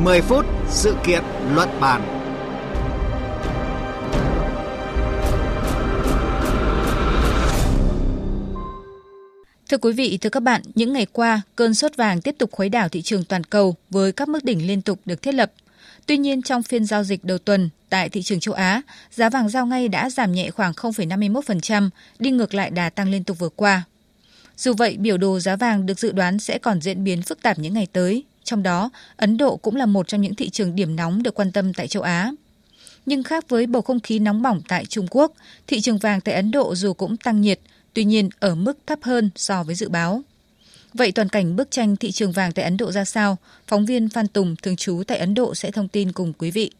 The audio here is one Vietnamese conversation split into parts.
10 phút sự kiện luận bàn. Thưa quý vị, thưa các bạn, những ngày qua, cơn sốt vàng tiếp tục khuấy đảo thị trường toàn cầu với các mức đỉnh liên tục được thiết lập. Tuy nhiên, trong phiên giao dịch đầu tuần tại thị trường châu Á, giá vàng giao ngay đã giảm nhẹ khoảng 0,51%, đi ngược lại đà tăng liên tục vừa qua. Dù vậy, biểu đồ giá vàng được dự đoán sẽ còn diễn biến phức tạp những ngày tới. Trong đó, Ấn Độ cũng là một trong những thị trường điểm nóng được quan tâm tại châu Á. Nhưng khác với bầu không khí nóng bỏng tại Trung Quốc, thị trường vàng tại Ấn Độ dù cũng tăng nhiệt, tuy nhiên ở mức thấp hơn so với dự báo. Vậy toàn cảnh bức tranh thị trường vàng tại Ấn Độ ra sao? Phóng viên Phan Tùng thường trú tại Ấn Độ sẽ thông tin cùng quý vị.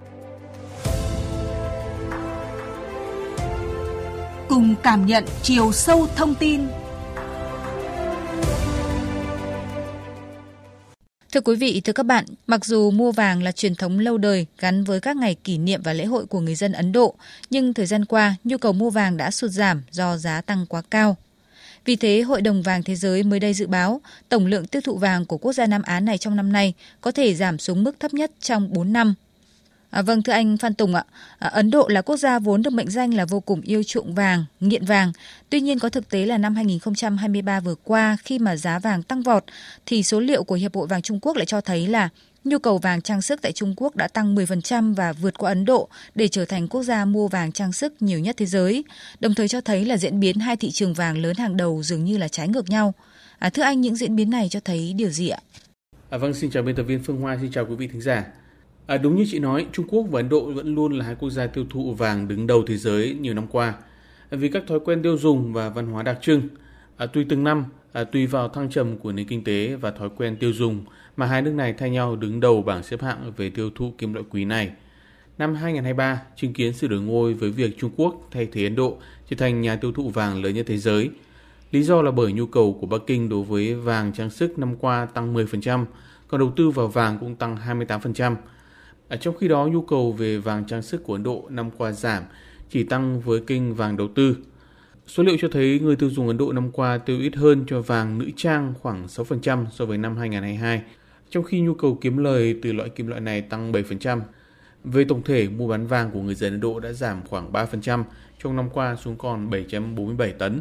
Cùng cảm nhận chiều sâu thông tin. Thưa quý vị, thưa các bạn, mặc dù mua vàng là truyền thống lâu đời gắn với các ngày kỷ niệm và lễ hội của người dân Ấn Độ, nhưng thời gian qua, nhu cầu mua vàng đã sụt giảm do giá tăng quá cao. Vì thế, Hội đồng Vàng Thế giới mới đây dự báo tổng lượng tiêu thụ vàng của quốc gia Nam Á này trong năm nay có thể giảm xuống mức thấp nhất trong 4 năm. Vâng, thưa anh Phan Tùng ạ, Ấn Độ là quốc gia vốn được mệnh danh là vô cùng yêu chuộng vàng, nghiện vàng. Tuy nhiên có thực tế là năm 2023 vừa qua khi mà giá vàng tăng vọt thì số liệu của Hiệp hội Vàng Trung Quốc lại cho thấy là nhu cầu vàng trang sức tại Trung Quốc đã tăng 10% và vượt qua Ấn Độ để trở thành quốc gia mua vàng trang sức nhiều nhất thế giới. Đồng thời cho thấy là diễn biến hai thị trường vàng lớn hàng đầu dường như là trái ngược nhau. Thưa anh, những diễn biến này cho thấy điều gì ạ? Vâng, xin chào biên tập viên Phương Hoa, xin chào quý vị thính giả. Đúng như chị nói, Trung Quốc và Ấn Độ vẫn luôn là hai quốc gia tiêu thụ vàng đứng đầu thế giới nhiều năm qua. Vì các thói quen tiêu dùng và văn hóa đặc trưng, tùy từng năm, tùy vào thăng trầm của nền kinh tế và thói quen tiêu dùng mà hai nước này thay nhau đứng đầu bảng xếp hạng về tiêu thụ kim loại quý này. Năm 2023 chứng kiến sự đổi ngôi với việc Trung Quốc thay thế Ấn Độ trở thành nhà tiêu thụ vàng lớn nhất thế giới. Lý do là bởi nhu cầu của Bắc Kinh đối với vàng trang sức năm qua tăng 10%, còn đầu tư vào vàng cũng tăng 28%. Trong khi đó, nhu cầu về vàng trang sức của Ấn Độ năm qua giảm, chỉ tăng với kênh vàng đầu tư. Số liệu cho thấy người tiêu dùng Ấn Độ năm qua tiêu ít hơn cho vàng nữ trang khoảng 6% so với năm 2022, trong khi nhu cầu kiếm lời từ loại kim loại này tăng 7%. Về tổng thể, mua bán vàng của người dân Ấn Độ đã giảm khoảng 3% trong năm qua xuống còn 747 tấn.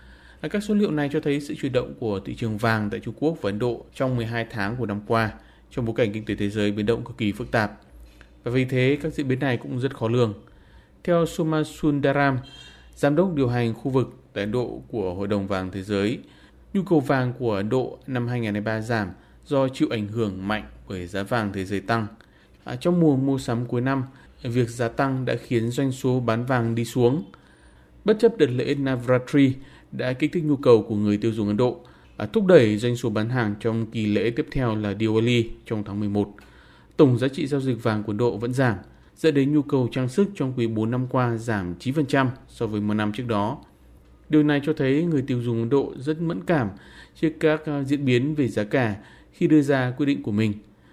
Các số liệu này cho thấy sự chuyển động của thị trường vàng tại Trung Quốc và Ấn Độ trong 12 tháng của năm qua, trong bối cảnh kinh tế thế giới biến động cực kỳ phức tạp. Và vì thế, các diễn biến này cũng rất khó lường. Theo Soma Sundaram, giám đốc điều hành khu vực tại Ấn Độ của Hội đồng Vàng Thế giới, nhu cầu vàng của Ấn Độ năm 2023 giảm do chịu ảnh hưởng mạnh bởi giá vàng thế giới tăng. Trong mùa mua sắm cuối năm, việc giá tăng đã khiến doanh số bán vàng đi xuống. Bất chấp đợt lễ Navratri đã kích thích nhu cầu của người tiêu dùng Ấn Độ, thúc đẩy doanh số bán hàng trong kỳ lễ tiếp theo là Diwali trong tháng 11. Tổng giá trị giao dịch vàng của Ấn Độ vẫn giảm, dẫn đến nhu cầu trang sức trong quý 4 năm qua giảm 9% so với một năm trước đó. Điều này cho thấy người tiêu dùng Ấn Độ rất mẫn cảm trước các diễn biến về giá cả khi đưa ra quyết định của mình.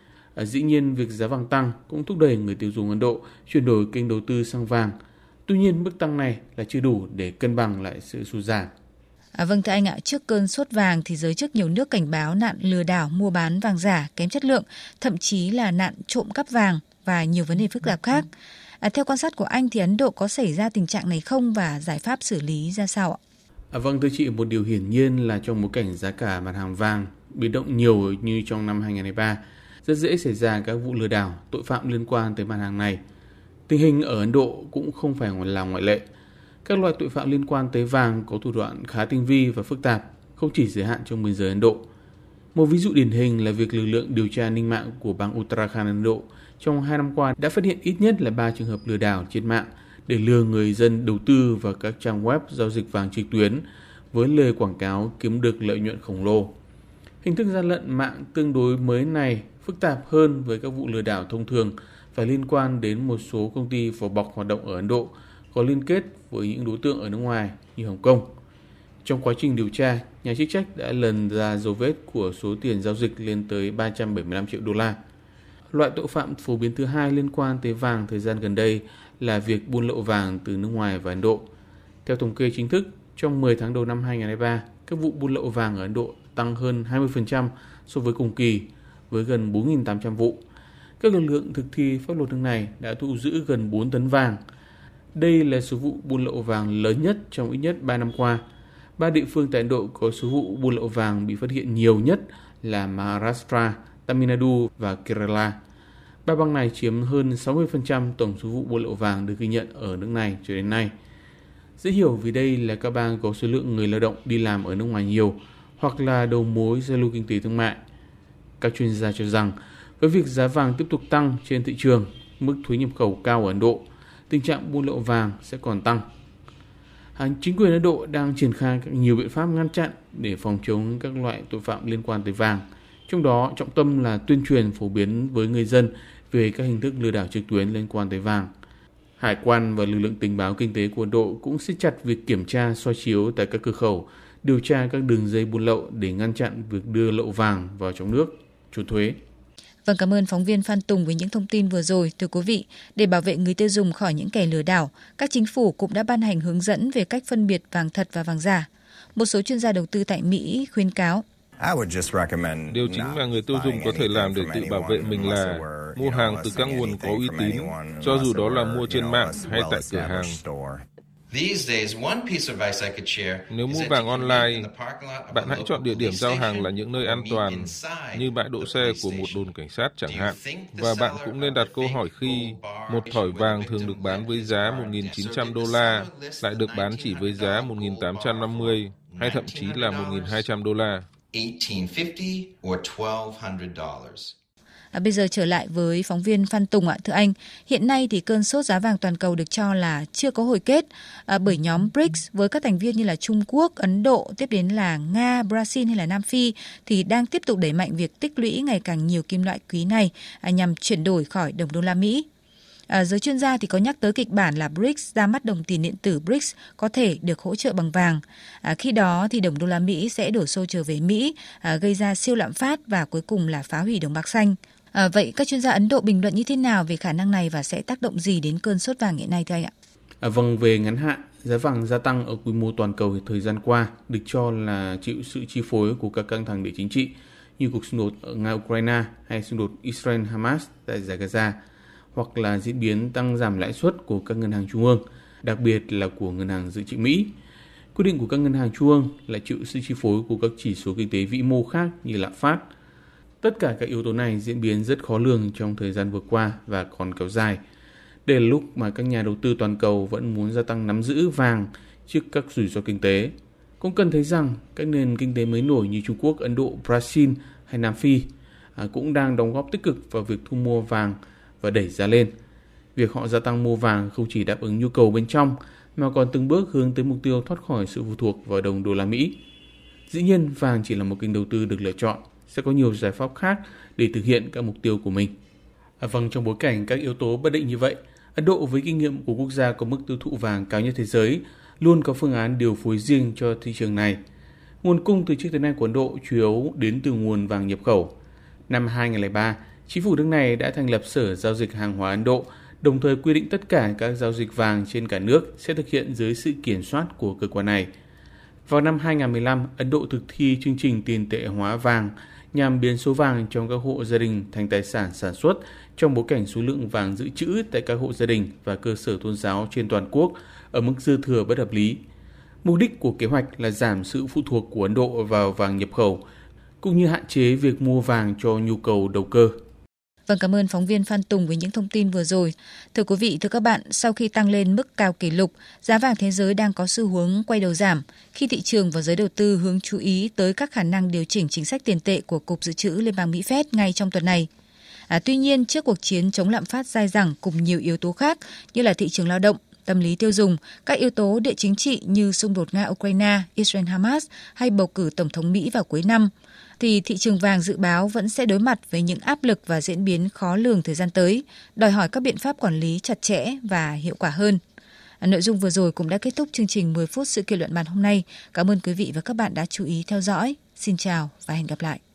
Dĩ nhiên, việc giá vàng tăng cũng thúc đẩy người tiêu dùng Ấn Độ chuyển đổi kênh đầu tư sang vàng. Tuy nhiên, mức tăng này là chưa đủ để cân bằng lại sự sụt giảm. Vâng thưa anh ạ, trước cơn sốt vàng thì giới chức nhiều nước cảnh báo nạn lừa đảo mua bán vàng giả kém chất lượng, thậm chí là nạn trộm cắp vàng và nhiều vấn đề phức tạp khác. Theo quan sát của anh thì Ấn Độ có xảy ra tình trạng này không và giải pháp xử lý ra sao ạ? Vâng thưa chị, một điều hiển nhiên là trong bối cảnh giá cả mặt hàng vàng biến động nhiều như trong năm 2023, rất dễ xảy ra các vụ lừa đảo, tội phạm liên quan tới mặt hàng này. Tình hình ở Ấn Độ cũng không phải là ngoại lệ. Các loại tội phạm liên quan tới vàng có thủ đoạn khá tinh vi và phức tạp, không chỉ giới hạn trong biên giới Ấn Độ. Một ví dụ điển hình là việc lực lượng điều tra an ninh mạng của bang Uttarakhand Ấn Độ trong 2 năm qua đã phát hiện ít nhất là 3 trường hợp lừa đảo trên mạng để lừa người dân đầu tư vào các trang web giao dịch vàng trực tuyến với lời quảng cáo kiếm được lợi nhuận khổng lồ. Hình thức gian lận mạng tương đối mới này phức tạp hơn với các vụ lừa đảo thông thường và liên quan đến một số công ty vỏ bọc hoạt động ở Ấn Độ có liên kết với những đối tượng ở nước ngoài như Hồng Kông. Trong quá trình điều tra, nhà chức trách đã lần ra dấu vết của số tiền giao dịch lên tới 375 triệu đô la. Loại tội phạm phổ biến thứ hai liên quan tới vàng thời gian gần đây là việc buôn lậu vàng từ nước ngoài vào Ấn Độ. Theo thống kê chính thức, trong 10 tháng đầu năm 2023, các vụ buôn lậu vàng ở Ấn Độ tăng hơn 20% so với cùng kỳ với gần 4.800 vụ. các lực lượng thực thi pháp luật nước này đã thu giữ gần 4 tấn vàng. Đây là số vụ buôn lậu vàng lớn nhất trong ít nhất 3 năm qua. 3 địa phương tại Ấn Độ có số vụ buôn lậu vàng bị phát hiện nhiều nhất là Maharashtra, Tamil Nadu và Kerala. 3 bang này chiếm hơn 60% tổng số vụ buôn lậu vàng được ghi nhận ở nước này cho đến nay. Dễ hiểu vì đây là các bang có số lượng người lao động đi làm ở nước ngoài nhiều hoặc là đầu mối giao lưu kinh tế thương mại. Các chuyên gia cho rằng với việc giá vàng tiếp tục tăng trên thị trường, mức thuế nhập khẩu cao ở Ấn Độ, tình trạng buôn lậu vàng sẽ còn tăng. Chính quyền Ấn Độ đang triển khai nhiều biện pháp ngăn chặn để phòng chống các loại tội phạm liên quan tới vàng. Trong đó, trọng tâm là tuyên truyền phổ biến với người dân về các hình thức lừa đảo trực tuyến liên quan tới vàng. Hải quan và lực lượng tình báo kinh tế của Ấn Độ cũng siết chặt việc kiểm tra soi chiếu tại các cửa khẩu, điều tra các đường dây buôn lậu để ngăn chặn việc đưa lậu vàng vào trong nước, trốn thuế. Vâng, cảm ơn phóng viên Phan Tùng với những thông tin vừa rồi. Thưa quý vị, để bảo vệ người tiêu dùng khỏi những kẻ lừa đảo, các chính phủ cũng đã ban hành hướng dẫn về cách phân biệt vàng thật và vàng giả. Một số chuyên gia đầu tư tại Mỹ khuyến cáo điều chính mà người tiêu dùng có thể làm để tự bảo vệ mình là mua hàng từ các nguồn có uy tín, cho dù đó là mua trên mạng hay tại cửa hàng. Nếu mua vàng online, bạn hãy chọn địa điểm giao hàng là những nơi an toàn, như bãi đỗ xe của một đồn cảnh sát chẳng hạn. Và bạn cũng nên đặt câu hỏi khi một thỏi vàng thường được bán với giá $1.900 lại được bán chỉ với giá $1.850 hay thậm chí là $1.200. Bây giờ trở lại với phóng viên Phan Tùng ạ. Thưa anh, hiện nay thì cơn sốt giá vàng toàn cầu được cho là chưa có hồi kết bởi nhóm BRICS với các thành viên như là Trung Quốc, Ấn Độ, tiếp đến là Nga, Brazil hay là Nam Phi thì đang tiếp tục đẩy mạnh việc tích lũy ngày càng nhiều kim loại quý này nhằm chuyển đổi khỏi đồng đô la Mỹ. Giới chuyên gia thì có nhắc tới kịch bản là BRICS ra mắt đồng tiền điện tử BRICS có thể được hỗ trợ bằng vàng. Khi đó thì đồng đô la Mỹ sẽ đổ xô trở về Mỹ, gây ra siêu lạm phát và cuối cùng là phá hủy đồng bạc xanh. Vậy các chuyên gia Ấn Độ bình luận như thế nào về khả năng này và sẽ tác động gì đến cơn sốt vàng hiện nay thưa anh ạ? Vâng, về ngắn hạn, giá vàng gia tăng ở quy mô toàn cầu thời gian qua được cho là chịu sự chi phối của các căng thẳng địa chính trị như cuộc xung đột ở Nga-Ukraine hay xung đột Israel-Hamas tại Giải Gaza, hoặc là diễn biến tăng giảm lãi suất của các ngân hàng trung ương, đặc biệt là của Ngân hàng Dự trữ Mỹ. Quyết định của các ngân hàng trung ương là chịu sự chi phối của các chỉ số kinh tế vĩ mô khác như lạm phát. Tất cả các yếu tố này diễn biến rất khó lường trong thời gian vừa qua và còn kéo dài. Đây là lúc mà các nhà đầu tư toàn cầu vẫn muốn gia tăng nắm giữ vàng trước các rủi ro kinh tế. Cũng cần thấy rằng các nền kinh tế mới nổi như Trung Quốc, Ấn Độ, Brazil hay Nam Phi cũng đang đóng góp tích cực vào việc thu mua vàng và đẩy giá lên. Việc họ gia tăng mua vàng không chỉ đáp ứng nhu cầu bên trong mà còn từng bước hướng tới mục tiêu thoát khỏi sự phụ thuộc vào đồng đô la Mỹ. Dĩ nhiên, vàng chỉ là một kênh đầu tư được lựa chọn, sẽ có nhiều giải pháp khác để thực hiện các mục tiêu của mình. Vâng, trong bối cảnh các yếu tố bất định như vậy, Ấn Độ với kinh nghiệm của quốc gia có mức tiêu thụ vàng cao nhất thế giới luôn có phương án điều phối riêng cho thị trường này. Nguồn cung từ trước tới nay của Ấn Độ chủ yếu đến từ nguồn vàng nhập khẩu. Năm 2003, chính phủ nước này đã thành lập Sở Giao dịch Hàng hóa Ấn Độ, đồng thời quy định tất cả các giao dịch vàng trên cả nước sẽ thực hiện dưới sự kiểm soát của cơ quan này. Vào năm 2015, Ấn Độ thực thi chương trình tiền tệ hóa vàng nhằm biến số vàng trong các hộ gia đình thành tài sản sản xuất trong bối cảnh số lượng vàng dự trữ tại các hộ gia đình và cơ sở tôn giáo trên toàn quốc ở mức dư thừa bất hợp lý. Mục đích của kế hoạch là giảm sự phụ thuộc của Ấn Độ vào vàng nhập khẩu, cũng như hạn chế việc mua vàng cho nhu cầu đầu cơ. Vâng, cảm ơn phóng viên Phan Tùng với những thông tin vừa rồi. Thưa quý vị, thưa các bạn, sau khi tăng lên mức cao kỷ lục, giá vàng thế giới đang có xu hướng quay đầu giảm khi thị trường và giới đầu tư hướng chú ý tới các khả năng điều chỉnh chính sách tiền tệ của Cục Dự trữ Liên bang Mỹ Fed ngay trong tuần này. Tuy nhiên, trước cuộc chiến chống lạm phát dai dẳng cùng nhiều yếu tố khác như là thị trường lao động, tâm lý tiêu dùng, các yếu tố địa chính trị như xung đột Nga-Ukraine, Israel-Hamas hay bầu cử Tổng thống Mỹ vào cuối năm, thì thị trường vàng dự báo vẫn sẽ đối mặt với những áp lực và diễn biến khó lường thời gian tới, đòi hỏi các biện pháp quản lý chặt chẽ và hiệu quả hơn. Nội dung vừa rồi cũng đã kết thúc chương trình 10 phút sự kiện luận bàn hôm nay. Cảm ơn quý vị và các bạn đã chú ý theo dõi. Xin chào và hẹn gặp lại.